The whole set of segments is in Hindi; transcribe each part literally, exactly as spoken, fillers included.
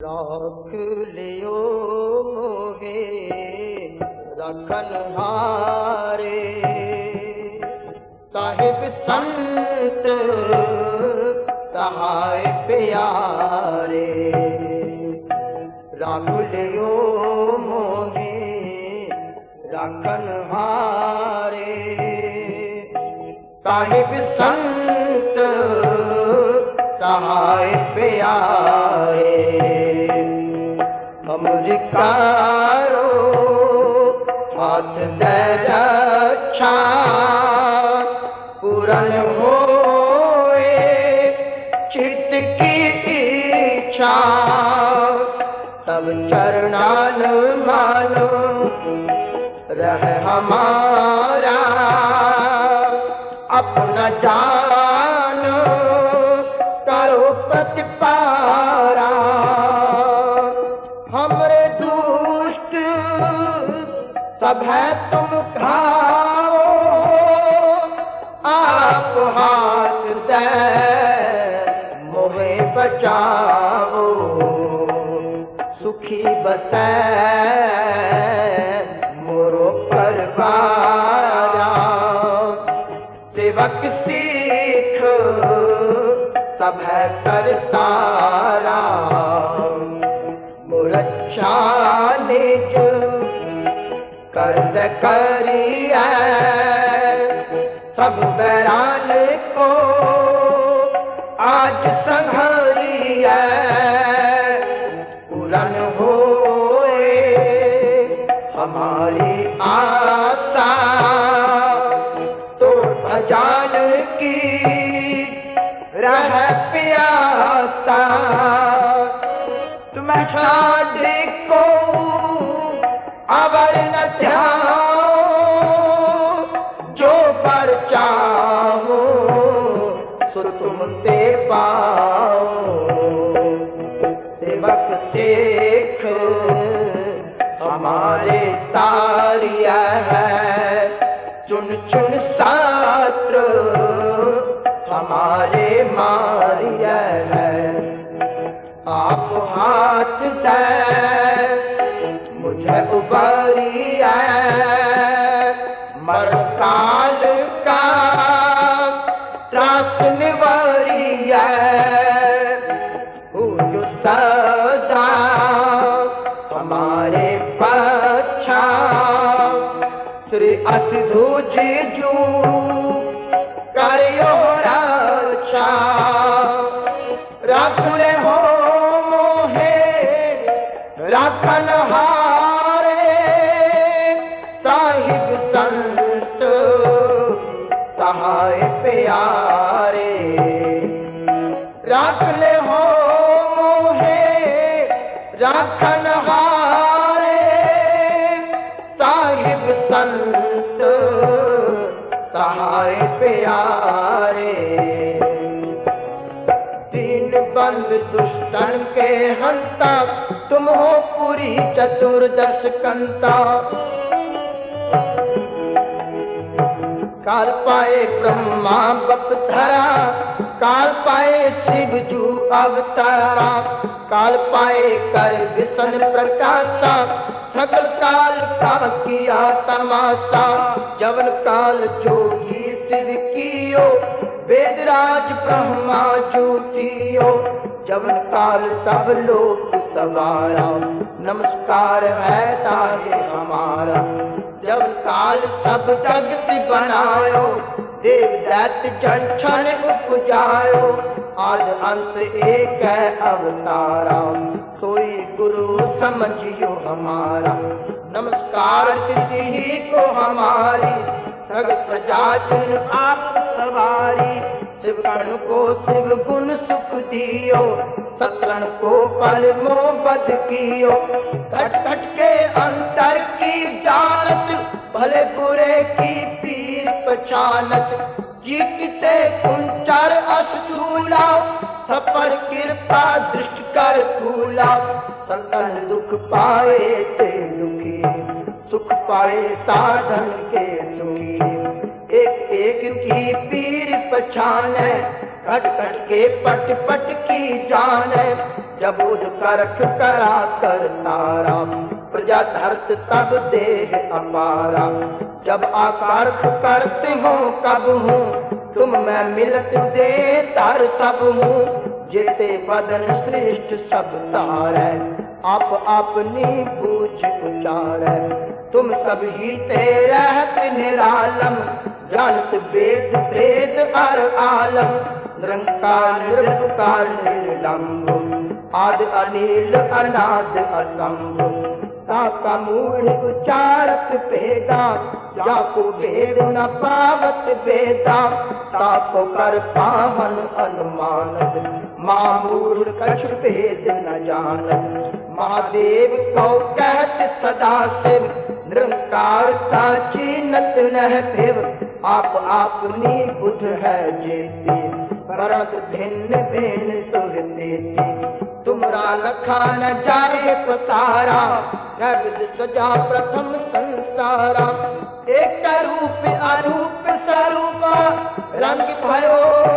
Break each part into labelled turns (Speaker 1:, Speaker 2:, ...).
Speaker 1: राख लियो मोहे रखन हारे, साहिब संत सहाय प्यारे। राख लियो मोहे रखन हारे, साहिब संत सहाय प्यारे। अमरिकारो हाथ दे रक्षा, पूरन होए चित्त की इच्छा। तब चरणान मानो रह हमारा, अपना जान करो प्रतिपारा। हमरे दुष्ट सब है तुम खाओ, आप हाथ दे मोहे बचाओ। सुखी बसै मोरो परवारा, सेवक सीख सब है करतारा। मुरच्छा निज कर्ज करिए, सब बैरान को आज संघरिए। पूरन होए हमारी आशा, तो भजान की रह प्यासा। तुम्हें छाड़ को अवर न ध्याओ, जो पर चाहो सो तुम ते पाओ। सेवक शेख हमारे तारिया है, चुन चुन शास्त्र हमारे मारिया है। आप हाथ दे मुझे उबारिया, मर काल का त्रास निवारिया। जो सदा हमारे पक्षा, श्री असिधुज जू करियो रक्षा। राख ले हो मोहे राखन हारे, साहिब संत सहाय प्यारे। राख ले हो मोहे राखन हारे, साहिब संत सहाय प्यारे। दीन बंद दुष्टन के हंता, तुम हो पूरी चतुर्दश कंता। काल पाए ब्रह्मा बप धरा, काल पाए शिव जू अवतारा। काल पाए कर विष्ण प्रकाशा, सकल काल का किया तमाशा। जवन काल जोगी शिव कियो, वेदराज ब्रह्मा जूठियो। जवन काल सब लोग सवारा, नमस्कार है तारे हमारा। जवन काल सब जगत बनायो, देव दैत्य जन क्षण उपजायो। आद अंत एक है अवतारा, सोई गुरु समझियो हमारा। नमस्कार किसी ही को हमारी, सगल प्रजा जिन आप सवारी। शिव गण को शिव गुण सुख दियो, सतरण को पल मोह बद कियो। घट घट के अंतर की जानत, भले बुरे की पीर पहचानत। जीतते कुंचर अस्तूला, सपर कृपा दृष्ट कर फूला। संतन दुख पाए ते दुखी, सुख पाए साधन के सुखी। एक एक की पीर पहचाने, कट कट के पट पट की जाने, जब उद करख करा कर तारा, प्रजा धरत तब देह अपारा। जब आकार करते हो कब हूँ, तुम मैं मिलत दे तार सब हूँ। जेते बदन श्रेष्ठ सब तारै, आप अपनी पूछ उचारै। तुम सब ही ते रहत निरालम, जानत वेद भेद अर आलम। निरंकार निर्विकार निर्लंब, आदि अनिल अनाद असंभ। ताका मूढ़ उचारत भेदा, जाको भेद न पावत वेदा। ताको कर पावन अनुमानत, मामूढ़ कछु भेद न जानत। महादेव को कहत सदा शिव, निरंकार का चीनत नह फिर। आप आपनी बुध है जेती, परत भिन्न भिन्न सुर देती। तुमरा लखा न जाए पसारा, जगत सजा प्रथम संसारा। एक रूप अरूप स्वरूपा, रंग भयो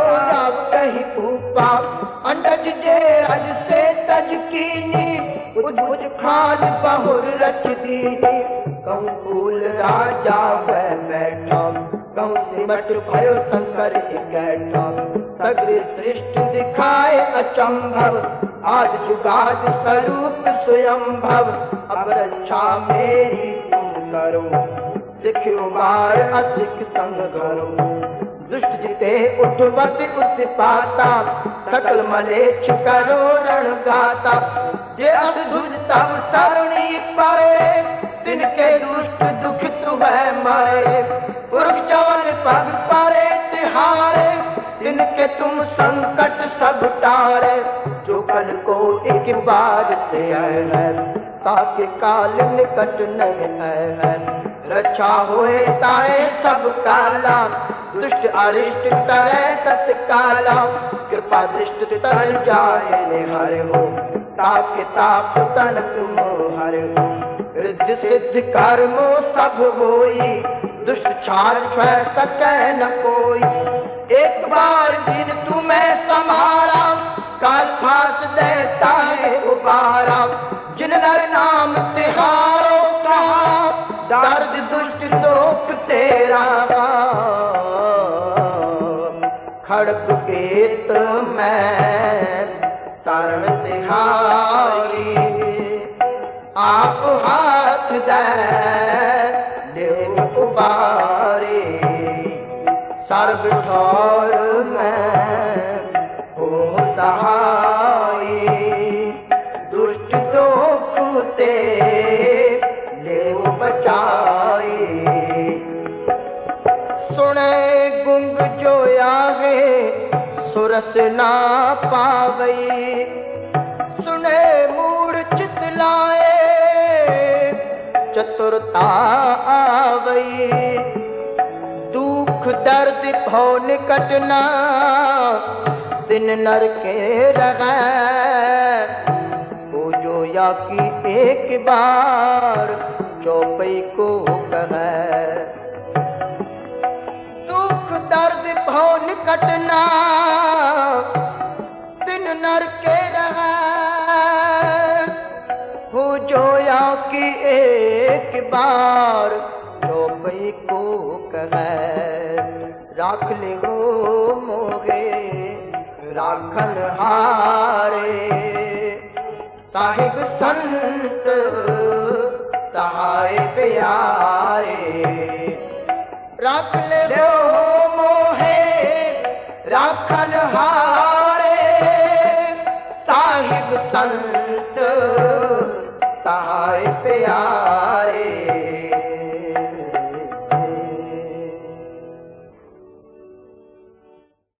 Speaker 1: सब कहीं पूपा। अंडज जे रज से तज कीनी, बुझ बुझ खान बहुर रच दीनी। कहूँ फूल राजा वह बैठा, कहूँ सिमट भयो शंकर इकैठा। सगरे सृष्टि दिखाए अचंभव, आज जुगाद स्वरूप स्वयंभव। अब रक्षा मेरी तुम करो, सिख उबार असिख संग करो। दुष्ट जिते उठवत उत्पाता, सकल मलेच्छ करो रण गाता। जे असुध तब सरणी पाए, तिनके दुष्ट दुखित वह मारे। पुरख जवन पग पारे तिहारे, तिनके तुम संकट सब टारे। जो कल को एक बार से आए है, ताकि काल निकट नहीं है। रक्षा होए ताए सब काला, दुष्ट अरिष्ट करे तत्काला। कृपा दृष्टि तर जाए निहारे हो, ताकि ताप तन तुम हर हो। रिद्धि सिद्ध कर्मो सब होई, दुष्ट छाड़ छह सके न कोई। एक बार दिन तुम्हें संभारा, काल फास देता है उबारा। जिन नर नाम तिहारो कहा, दर्द दुष्ट दोख तेरा। खड़ग केत में तरण तिहारी, आप हाथ दे देव उबारे। सर्व ठौर में हो सहाय, दुष्ट दोख ते देव बचाए। सुने गुंग जो आगे सुरस ना पावई, सुने मूढ़ चित लाए चतुरता आवई। दुख दर्द भौ निकट ना, दिन नर के रगै। वो जो या की एक बार चौपई को कहे। दुख दर्द भौ निकट ना, दिन नर के रगै। वो जो या की एक बार चौपई को कहे। राख ले हो मोगे राखन हारे, साहिब संत सहाय प्यारे। राख ले हो मोहे राखन हारे, साहिब संत सहाय प्यारे।